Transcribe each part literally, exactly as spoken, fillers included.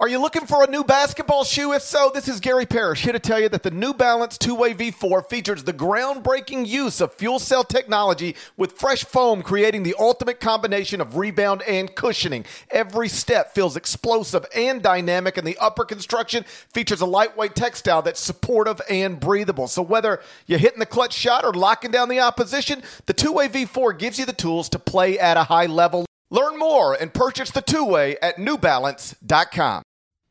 Are you looking for a new basketball shoe? If so, this is Gary Parrish here to tell you that the New Balance two-way V four features the groundbreaking use of fuel cell technology with fresh foam, creating the ultimate combination of rebound and cushioning. Every step feels explosive and dynamic, and the upper construction features a lightweight textile that's supportive and breathable. So whether you're hitting the clutch shot or locking down the opposition, the two-way V four gives you the tools to play at a high level. Learn more and purchase the two-way at new balance dot com.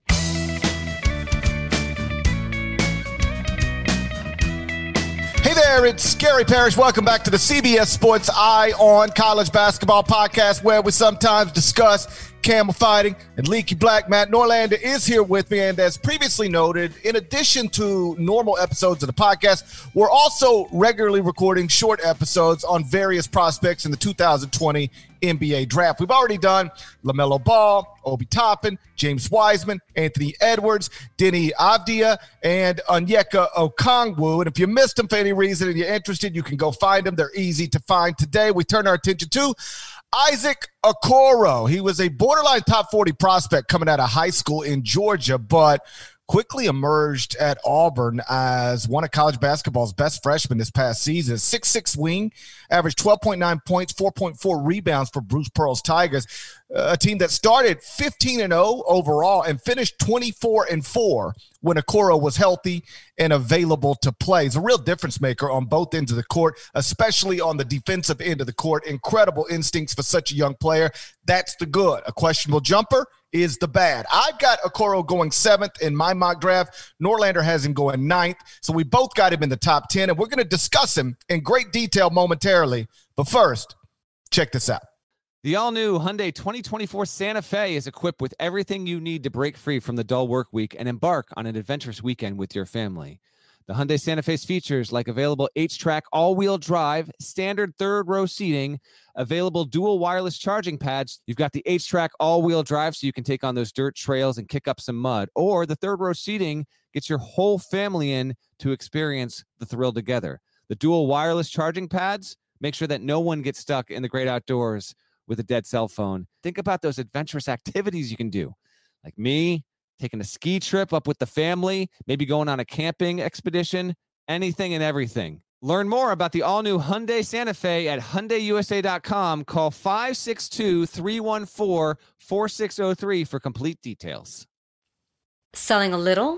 Hey there, it's Gary Parrish. Welcome back to the C B S Sports Eye on College Basketball podcast, where we sometimes discuss camel fighting and leaky black. Matt Norlander is here with me, and as previously noted, in addition to normal episodes of the podcast, we're also regularly recording short episodes on various prospects in the two thousand twenty N B A draft. We've already done LaMelo Ball, Obi Toppin, James Wiseman, Anthony Edwards, Deni Avdija, and Onyeka Okongwu. And if you missed them for any reason and you're interested, you can go find them. They're easy to find. Today, we turn our attention to Isaac Okoro. He was a borderline top forty prospect coming out of high school in Georgia, but quickly emerged at Auburn as one of college basketball's best freshmen this past season. six foot six wing, averaged twelve point nine points, four point four rebounds for Bruce Pearl's Tigers, a team that started fifteen and oh overall and finished twenty-four and four when Okoro was healthy and available to play. He's a real difference maker on both ends of the court, especially on the defensive end of the court. Incredible instincts for such a young player. That's the good. A questionable jumper is the bad. I've got Okoro going seventh in my mock draft. Norlander has him going ninth. So we both got him in the top ten, and we're going to discuss him in great detail momentarily. But first, check this out. The all-new Hyundai twenty twenty-four Santa Fe is equipped with everything you need to break free from the dull work week and embark on an adventurous weekend with your family. The Hyundai Santa Fe's features like available H-Track all-wheel drive, standard third-row seating, available dual wireless charging pads. You've got the H-Track all-wheel drive so you can take on those dirt trails and kick up some mud. Or the third-row seating gets your whole family in to experience the thrill together. The dual wireless charging pads make sure that no one gets stuck in the great outdoors with a dead cell phone. Think about those adventurous activities you can do, like me, taking a ski trip up with the family, maybe going on a camping expedition, anything and everything. Learn more about the all-new Hyundai Santa Fe at Hyundai U S A dot com. Call five six two, three one four, four six zero three for complete details. Selling a little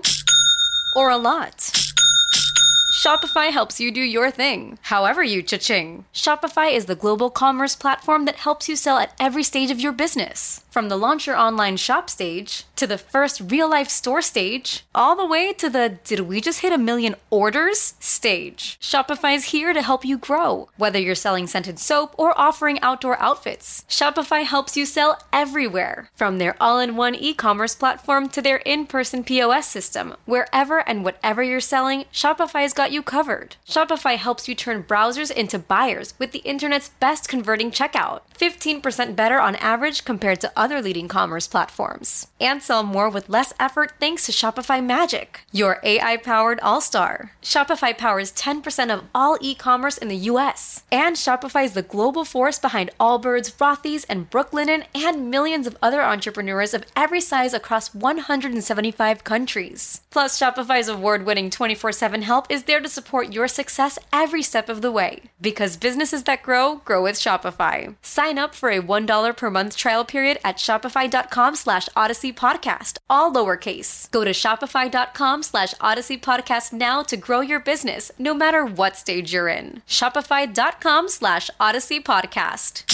or a lot? Shopify helps you do your thing, however you cha-ching. Shopify is the global commerce platform that helps you sell at every stage of your business. From the launch your online shop stage, to the first real-life store stage, all the way to the did we just hit a million orders stage. Shopify's here to help you grow. Whether you're selling scented soap or offering outdoor outfits, Shopify helps you sell everywhere. From their all-in-one e-commerce platform to their in-person P O S system, wherever and whatever you're selling, Shopify's got you covered. Shopify helps you turn browsers into buyers with the internet's best converting checkout. fifteen percent better on average compared to other leading commerce platforms. And sell more with less effort thanks to Shopify Magic, your A I-powered all-star. Shopify powers ten percent of all e-commerce in the U S. And Shopify is the global force behind Allbirds, Rothy's, and Brooklinen, and millions of other entrepreneurs of every size across one hundred seventy-five countries. Plus, Shopify's award-winning twenty-four seven help is there to support your success every step of the way. Because businesses that grow, grow with Shopify. Sign up for a one dollar per month trial period at shopify.com slash Odyssey Podcast, all lowercase. Go to shopify.com slash Odyssey Podcast now to grow your business, no matter what stage you're in. Shopify.com slash Odyssey Podcast.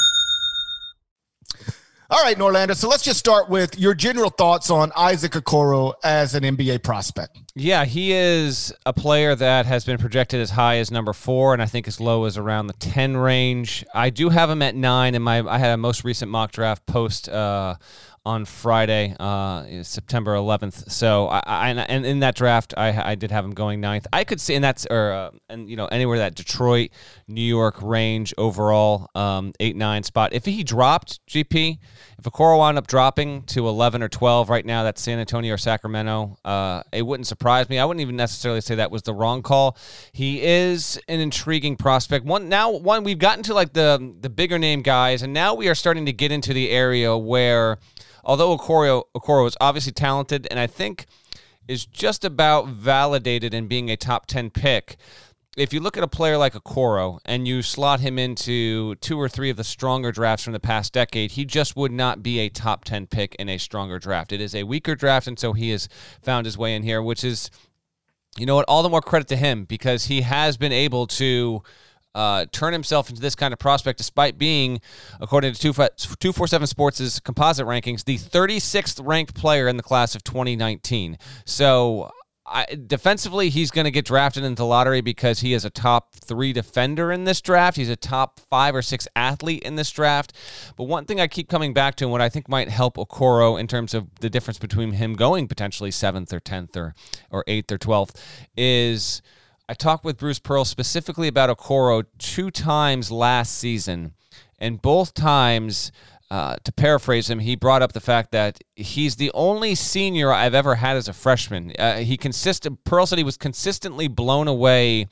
All right, Norlander, so let's just start with your general thoughts on Isaac Okoro as an N B A prospect. Yeah, he is a player that has been projected as high as number four, and I think as low as around the ten range. I do have him at nine, and my I had a most recent mock draft post uh, on Friday, uh, September eleventh. So, I, I and in that draft, I, I did have him going ninth. I could see, and that's or uh, and you know anywhere that Detroit, New York range overall, um, eight nine spot. If he dropped G P, if Okoro wound up dropping to eleven or twelve right now, that's San Antonio or Sacramento. Uh, it wouldn't surprise me. I wouldn't even necessarily say that was the wrong call. He is an intriguing prospect. One now, one we've gotten to like the the bigger name guys, and now we are starting to get into the area where although Okoro, Okoro is obviously talented and I think is just about validated in being a top ten pick, if you look at a player like Okoro and you slot him into two or three of the stronger drafts from the past decade, he just would not be a top ten pick in a stronger draft. It is a weaker draft, and so he has found his way in here, which is, you know what, all the more credit to him because he has been able to uh, turn himself into this kind of prospect despite being, according to two forty-seven Sports' composite rankings, the thirty-sixth ranked player in the class of twenty nineteen. So I, defensively, he's going to get drafted into the lottery because he is a top three defender in this draft. He's a top five or six athlete in this draft. But one thing I keep coming back to and what I think might help Okoro in terms of the difference between him going potentially seventh or tenth or, or eighth or twelfth is I talked with Bruce Pearl specifically about Okoro two times last season, and both times, Uh, to paraphrase him, he brought up the fact that he's the only senior I've ever had as a freshman. Uh, he consistent. Pearl said he was consistently blown away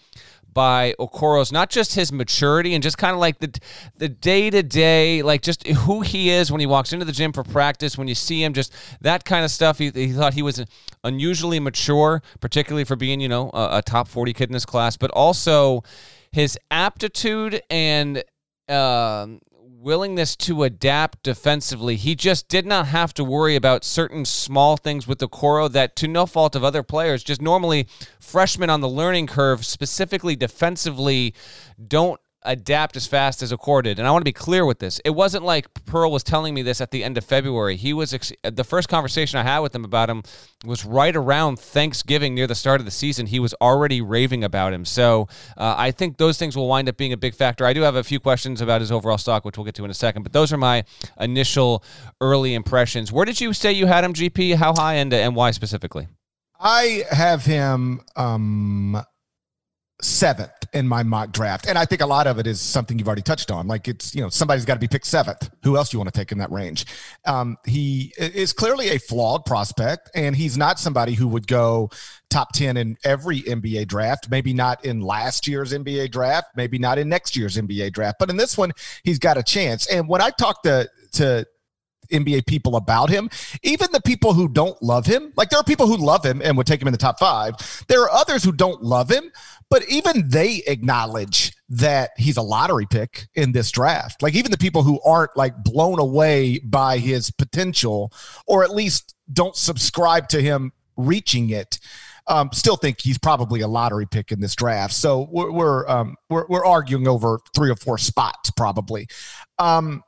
by Okoro's, not just his maturity and just kind of like the the day-to-day, like just who he is when he walks into the gym for practice, when you see him, just that kind of stuff. He, he thought he was unusually mature, particularly for being, you know, a, a top forty kid in this class, but also his aptitude and um, willingness to adapt defensively. He just did not have to worry about certain small things with Okoro that, to no fault of other players, just normally freshmen on the learning curve, specifically defensively, don't adapt as fast as Okoro did. And I want to be clear with this. It wasn't like Pearl was telling me this at the end of February. He was ex- the first conversation I had with him about him was right around Thanksgiving, near the start of the season. He was already raving about him. So uh, I think those things will wind up being a big factor. I do have a few questions about his overall stock, which we'll get to in a second, but those are my initial early impressions. Where did you say you had him, G P? How high and, and why specifically? I have him um, seventh in my mock draft. And I think a lot of it is something you've already touched on. Like it's, you know, somebody's got to be picked seventh. Who else do you want to take in that range? Um, he is clearly a flawed prospect, and he's not somebody who would go top ten in every N B A draft, maybe not in last year's N B A draft, maybe not in next year's N B A draft, but in this one, he's got a chance. And when I talk to, to, N B A people about him, even the people who don't love him, like there are people who love him and would take him in the top five. There are others who don't love him, but even they acknowledge that he's a lottery pick in this draft. Like even the people who aren't like blown away by his potential, or at least don't subscribe to him reaching it, um, still think he's probably a lottery pick in this draft. So we're we're um, we're, we're arguing over three or four spots probably. Um,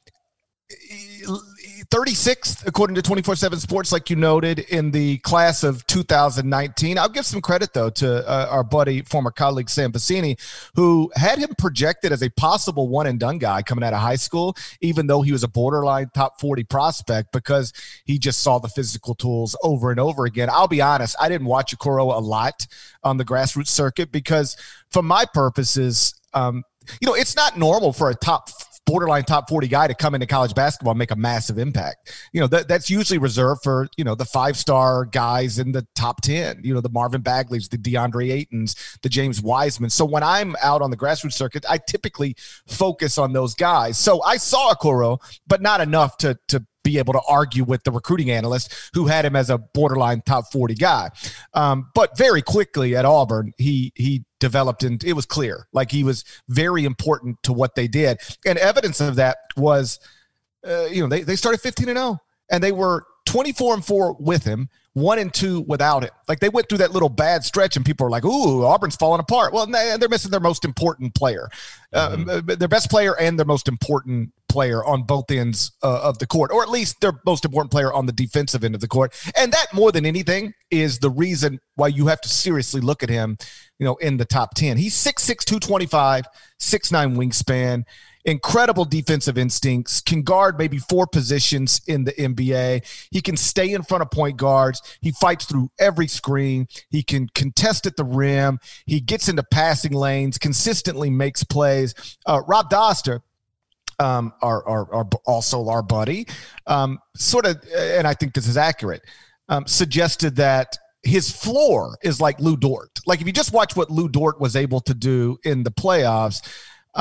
thirty-sixth, according to twenty-four seven Sports, like you noted, in the class of two thousand nineteen. I'll give some credit, though, to uh, our buddy, former colleague Sam Vecini, who had him projected as a possible one-and-done guy coming out of high school, even though he was a borderline top forty prospect, because he just saw the physical tools over and over again. I'll be honest, I didn't watch Okoro a lot on the grassroots circuit because, for my purposes, um, you know, it's not normal for a top borderline top forty guy to come into college basketball and make a massive impact. You know, that that's usually reserved for, you know, the five-star guys in the top ten, you know, the Marvin Bagleys, the DeAndre Aytons, the James Wiseman. So when I'm out on the grassroots circuit, I typically focus on those guys. So I saw Okoro, but not enough to, to be able to argue with the recruiting analyst who had him as a borderline top forty guy. Um, but very quickly at Auburn, he, he, developed, and it was clear, like he was very important to what they did. And evidence of that was, uh, you know, they, they started fifteen and oh, and they were twenty-four and four with him, one and two without him. Like they went through that little bad stretch and people are like, ooh, Auburn's falling apart. Well, they're missing their most important player, mm-hmm. uh, their best player and their most important player on both ends uh, of the court, or at least their most important player on the defensive end of the court. And that, more than anything, is the reason why you have to seriously look at him, you know, in the top ten. He's six six, two twenty-five, six nine wingspan, incredible defensive instincts, can guard maybe four positions in the N B A. He can stay in front of point guards. He fights through every screen. He can contest at the rim. He gets into passing lanes, consistently makes plays. Uh, Rob Doster, um, our, our, our, also our buddy, um, sort of, and I think this is accurate, um, suggested that his floor is like Lou Dort. Like if you just watch what Lou Dort was able to do in the playoffs, um,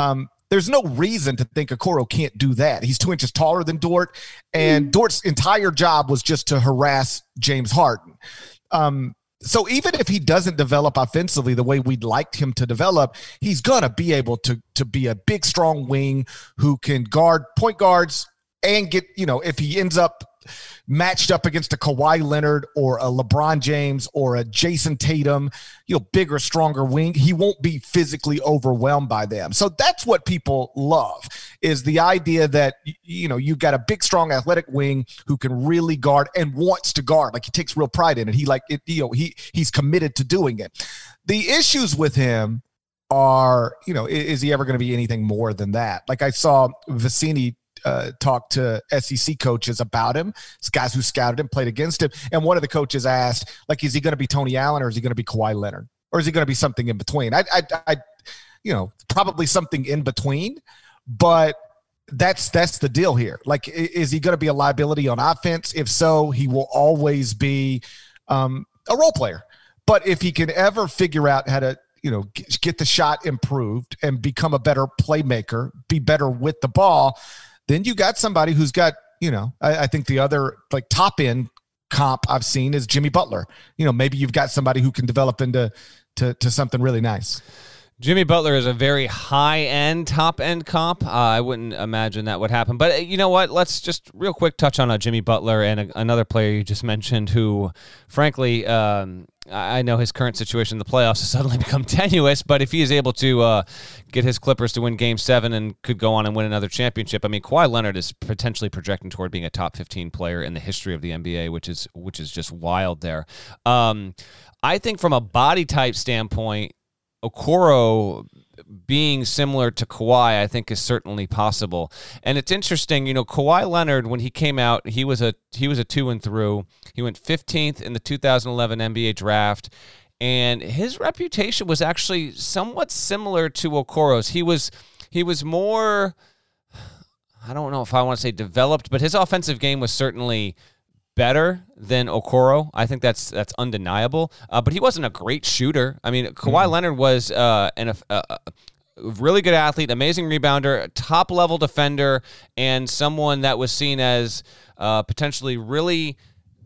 There's no reason to think Okoro can't do that. He's two inches taller than Dort, and Dort's entire job was just to harass James Harden. Um, so even if he doesn't develop offensively the way we'd liked him to develop, he's going to be able to, to be a big, strong wing who can guard point guards and get, you know, if he ends up matched up against a Kawhi Leonard or a LeBron James or a Jason Tatum, you know, bigger, stronger wing, he won't be physically overwhelmed by them. So that's what people love, is the idea that, you know, you've got a big, strong, athletic wing who can really guard and wants to guard. Like, he takes real pride in it. He like it, you know, he he's committed to doing it. The issues with him are, you know, is, is he ever going to be anything more than that? Like, I saw Vicini Uh, talk to S E C coaches about him. It's guys who scouted him, played against him. And one of the coaches asked, like, is he going to be Tony Allen or is he going to be Kawhi Leonard? Or is he going to be something in between? I, I, I, you know, probably something in between, but that's, that's the deal here. Like, is he going to be a liability on offense? If so, he will always be um, a role player. But if he can ever figure out how to, you know, get, get the shot improved and become a better playmaker, be better with the ball, then you got somebody who's got, you know, I, I think the other like top end comp I've seen is Jimmy Butler. You know, maybe you've got somebody who can develop into to, to something really nice. Jimmy Butler is a very high-end, top-end comp. Uh, I wouldn't imagine that would happen. But uh, you know what? Let's just real quick touch on uh, Jimmy Butler and a, another player you just mentioned who, frankly, um, I know his current situation in the playoffs has suddenly become tenuous, but if he is able to uh, get his Clippers to win Game seven and could go on and win another championship, I mean, Kawhi Leonard is potentially projecting toward being a top fifteen player in the history of the N B A, which is which is just wild there. Um, I think from a body type standpoint, Okoro being similar to Kawhi, I think, is certainly possible. And it's interesting, you know, Kawhi Leonard, when he came out, he was a he was a two and through. He went fifteenth in the two thousand eleven N B A draft, and his reputation was actually somewhat similar to Okoro's. He was he was more, I don't know if I want to say developed, but his offensive game was certainly better than Okoro. I think that's that's undeniable. Uh, but he wasn't a great shooter. I mean, Kawhi mm-hmm. Leonard was uh, an, a, a really good athlete, amazing rebounder, top-level defender, and someone that was seen as uh, potentially really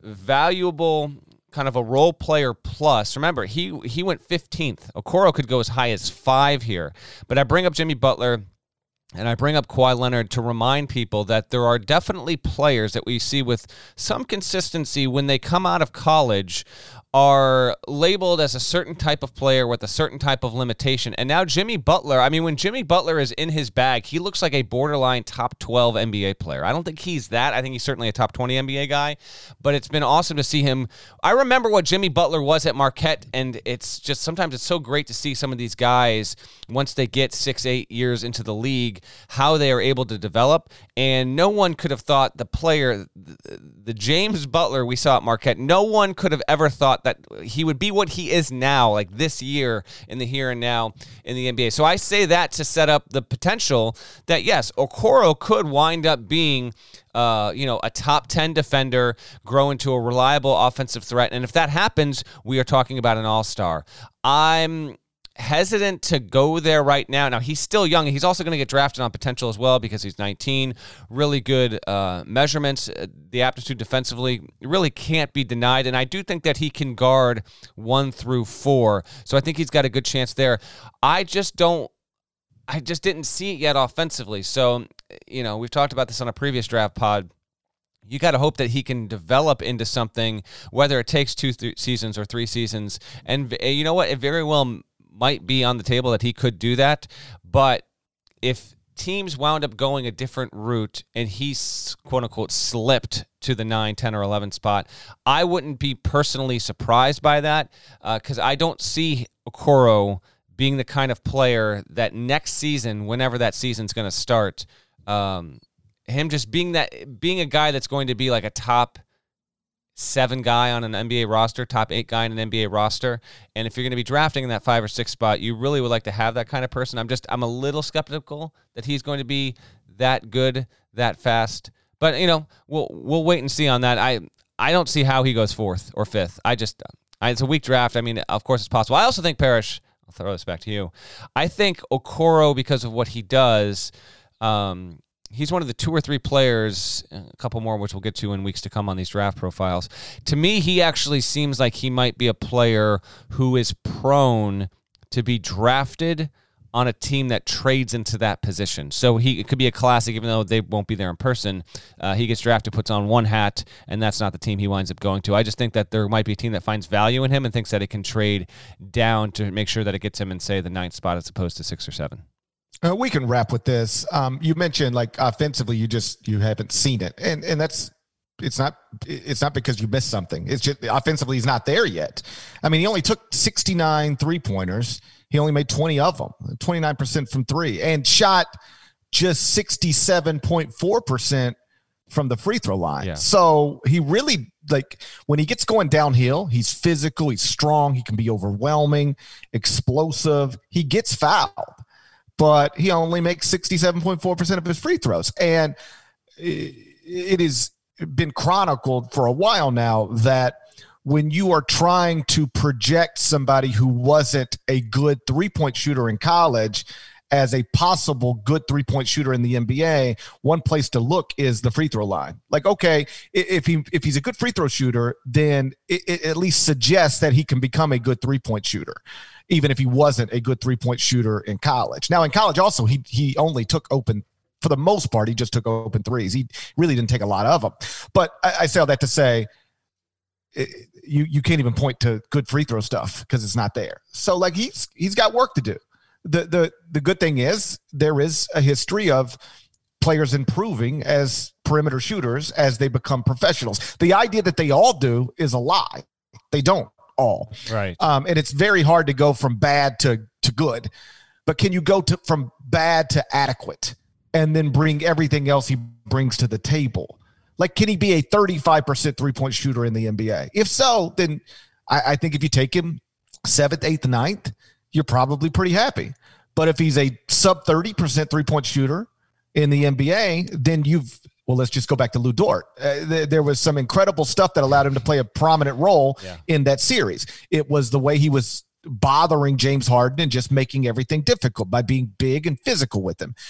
valuable, kind of a role player plus. Remember, he he went fifteenth. Okoro could go as high as five here. But I bring up Jimmy Butler and I bring up Kawhi Leonard to remind people that there are definitely players that we see with some consistency when they come out of college are labeled as a certain type of player with a certain type of limitation. And now Jimmy Butler, I mean, when Jimmy Butler is in his bag, he looks like a borderline top twelve N B A player. I don't think he's that. I think he's certainly a top twenty N B A guy, but it's been awesome to see him. I remember what Jimmy Butler was at Marquette, and it's just sometimes it's so great to see some of these guys, once they get six, eight years into the league, how they are able to develop. And no one could have thought the player, the James Butler we saw at Marquette, no one could have ever thought that he would be what he is now, like this year in the here and now in the N B A. So I say that to set up the potential that, yes, Okoro could wind up being uh, you know, a top ten defender, grow into a reliable offensive threat. And if that happens, we are talking about an all-star. I'm hesitant to go there right now. Now, he's still young. He's also going to get drafted on potential as well because he's nineteen. Really good uh, measurements. The aptitude defensively really can't be denied. And I do think that he can guard one through four. So I think he's got a good chance there. I just don't, I just didn't see it yet offensively. So, you know, we've talked about this on a previous draft pod. You got to hope that he can develop into something, whether it takes two th- seasons or three seasons. And you know what? It very well might be on the table that he could do that, but if teams wound up going a different route and he's quote-unquote slipped to the nine, ten, or eleven spot, I wouldn't be personally surprised by that because uh, I don't see Okoro being the kind of player that next season, whenever that season's going to start, um, him just being that being a guy that's going to be like a top seven guy on an N B A roster, top eight guy on an N B A roster. And if you're going to be drafting in that five or six spot, you really would like to have that kind of person. I'm just, I'm a little skeptical that he's going to be that good, that fast. But, you know, we'll we'll wait and see on that. I I don't see how he goes fourth or fifth. I just, I, it's a weak draft. I mean, of course it's possible. I also think Parrish, I'll throw this back to you. I think Okoro, because of what he does, um, he's one of the two or three players, a couple more, which we'll get to in weeks to come on these draft profiles. To me, he actually seems like he might be a player who is prone to be drafted on a team that trades into that position. So he it could be a classic, even though they won't be there in person. Uh, he gets drafted, puts on one hat, and that's not the team he winds up going to. I just think that there might be a team that finds value in him and thinks that it can trade down to make sure that it gets him in, say, the ninth spot as opposed to six or seven. Uh, we can wrap with this. Um, you mentioned like offensively, you just you haven't seen it, and and that's it's not it's not because you missed something. It's just offensively he's not there yet. I mean, he only took sixty-nine three pointers. He only made twenty of them, twenty-nine percent from three, and shot just sixty-seven point four percent from the free throw line. Yeah. So he really, like, when he gets going downhill, he's physical, he's strong, he can be overwhelming, explosive. He gets fouled, but he only makes sixty-seven point four percent of his free throws. And it has been chronicled for a while now that when you are trying to project somebody who wasn't a good three-point shooter in college as a possible good three-point shooter in the N B A, one place to look is the free throw line. Like, okay, if he if he's a good free throw shooter, then it, it at least suggests that he can become a good three-point shooter, even if he wasn't a good three-point shooter in college. Now, in college also, he he only took open, for the most part, he just took open threes. He really didn't take a lot of them. But I, I say all that to say, it, you you can't even point to good free throw stuff because it's not there. So, like, he's he's got work to do. The the the good thing is there is a history of players improving as perimeter shooters as they become professionals. The idea that they all do is a lie. They don't all. Right. Um, and it's very hard to go from bad to, to good. But can you go to from bad to adequate and then bring everything else he brings to the table? Like, can he be a thirty-five percent three-point shooter in the N B A? If so, then I, I think if you take him seventh, eighth, ninth, you're probably pretty happy. But if he's a sub thirty percent three-point shooter in the N B A, then you've, well, let's just go back to Lou Dort. Uh, th- there was some incredible stuff that allowed him to play a prominent role yeah. in that series. It was the way he was bothering James Harden and just making everything difficult by being big and physical with him.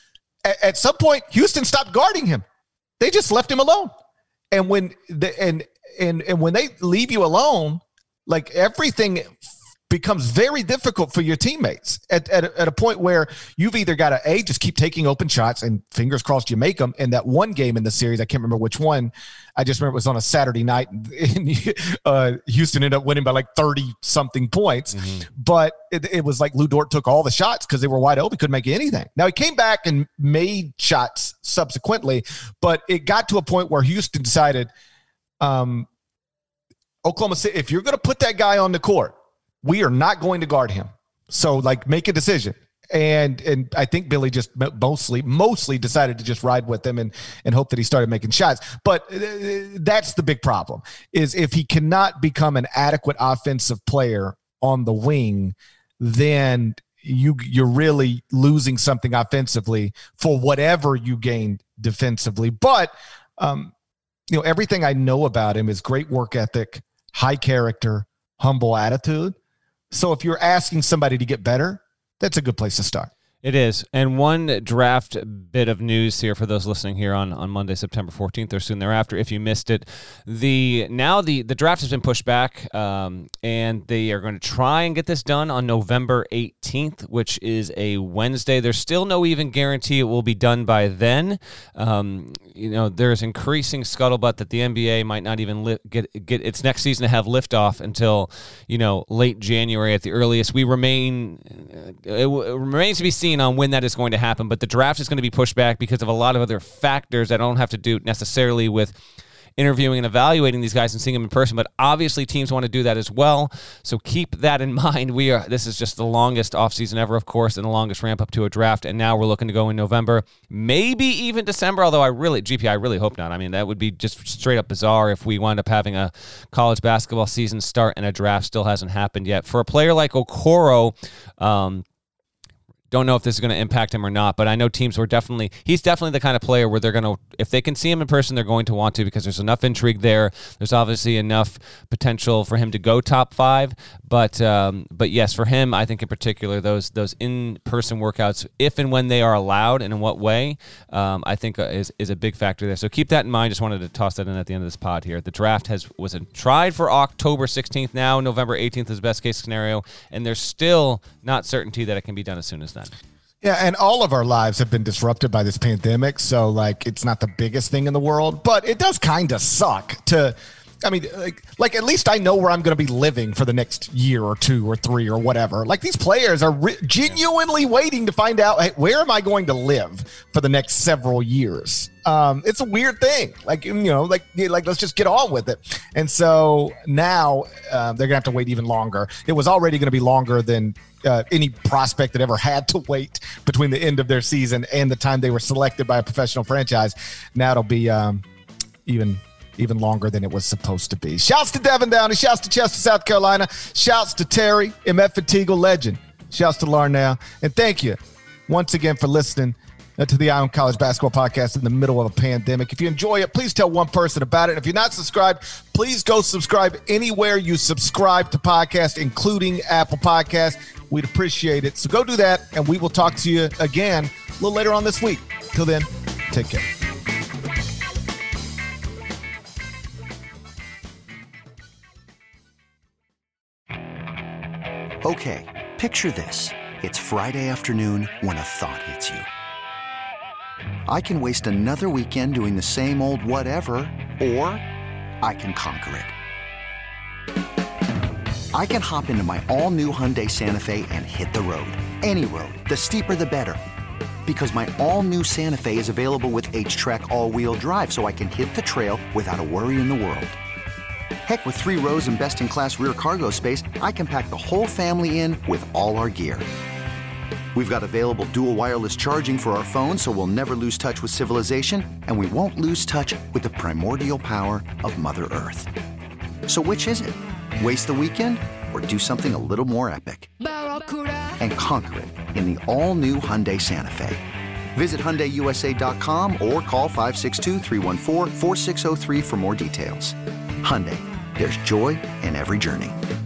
A- at some point, Houston stopped guarding him. They just left him alone. And when the, and and and when they leave you alone, like, everything becomes very difficult for your teammates at, at, at a point where you've either got to, A, just keep taking open shots and fingers crossed you make them. And that one game in the series, I can't remember which one, I just remember it was on a Saturday night, and uh, Houston ended up winning by like thirty-something points. Mm-hmm. But it, it was like Lou Dort took all the shots because they were wide open, couldn't make anything. Now, he came back and made shots subsequently, but it got to a point where Houston decided, um, Oklahoma City, if you're going to put that guy on the court, we are not going to guard him. So, like, make a decision. And and I think Billy just mostly mostly decided to just ride with him and, and hope that he started making shots. But uh, that's the big problem, is if he cannot become an adequate offensive player on the wing, then you, you're really losing something offensively for whatever you gained defensively. But, um, you know, everything I know about him is great work ethic, high character, humble attitude. So if you're asking somebody to get better, that's a good place to start. It is. And one draft bit of news here for those listening here on, on Monday, September fourteenth, or soon thereafter, if you missed it. The now the, the draft has been pushed back, um, and they are going to try and get this done on November eighteenth, which is a Wednesday. There's still no even guarantee it will be done by then. Um, you know, there's increasing scuttlebutt that the N B A might not even li- get get its next season to have liftoff until, you know, late January at the earliest. We remain, uh, it, w- it remains to be seen on when that is going to happen, but the draft is going to be pushed back because of a lot of other factors that don't have to do necessarily with interviewing and evaluating these guys and seeing them in person, but obviously teams want to do that as well. So keep that in mind. We are this is just the longest offseason ever, of course, and the longest ramp up to a draft, and now we're looking to go in November, maybe even December, although I really, G P, I really hope not. I mean, that would be just straight up bizarre if we wind up having a college basketball season start and a draft still hasn't happened yet. For a player like Okoro, um, Don't know if this is going to impact him or not, but I know teams were definitely, he's definitely the kind of player where they're going to, if they can see him in person, they're going to want to, because there's enough intrigue there. There's obviously enough potential for him to go top five. But um, but yes, for him, I think in particular, those those in-person workouts, if and when they are allowed and in what way, um, I think is is a big factor there. So keep that in mind. Just wanted to toss that in at the end of this pod here. The draft has was tried for October sixteenth. Now November eighteenth is best case scenario, and there's still not certainty that it can be done as soon as then. Yeah, and all of our lives have been disrupted by this pandemic, so like it's not the biggest thing in the world, but it does kind of suck to. I mean, like, like at least I know where I'm going to be living for the next year or two or three or whatever. Like these players are re- genuinely waiting to find out, hey, where am I going to live for the next several years? Um, it's a weird thing. Like, you know, like, like let's just get on with it. And so now uh, they're going to have to wait even longer. It was already going to be longer than uh, any prospect that ever had to wait between the end of their season and the time they were selected by a professional franchise. Now it'll be um, even even longer than it was supposed to be. Shouts to Devin Downey. Shouts to Chester, South Carolina. Shouts to Terry, M F Fatigue legend. Shouts to Larnell. And thank you once again for listening to the Eye on College Basketball Podcast in the middle of a pandemic. If you enjoy it, please tell one person about it. And if you're not subscribed, please go subscribe anywhere you subscribe to podcasts, including Apple Podcasts. We'd appreciate it. So go do that, and we will talk to you again a little later on this week. Till then, take care. Okay, picture this. It's Friday afternoon when a thought hits you. I can waste another weekend doing the same old whatever, or I can conquer it. I can hop into my all-new Hyundai Santa Fe and hit the road. Any road. The steeper, the better. Because my all-new Santa Fe is available with H-Track all-wheel drive, so I can hit the trail without a worry in the world. Heck, with three rows and best-in-class rear cargo space, I can pack the whole family in with all our gear. We've got available dual wireless charging for our phones, so we'll never lose touch with civilization, and we won't lose touch with the primordial power of Mother Earth. So which is it? Waste the weekend or do something a little more epic? And conquer it in the all-new Hyundai Santa Fe. Visit Hyundai U S A dot com or call five six two, three one four, four six zero three for more details. Hyundai, there's joy in every journey.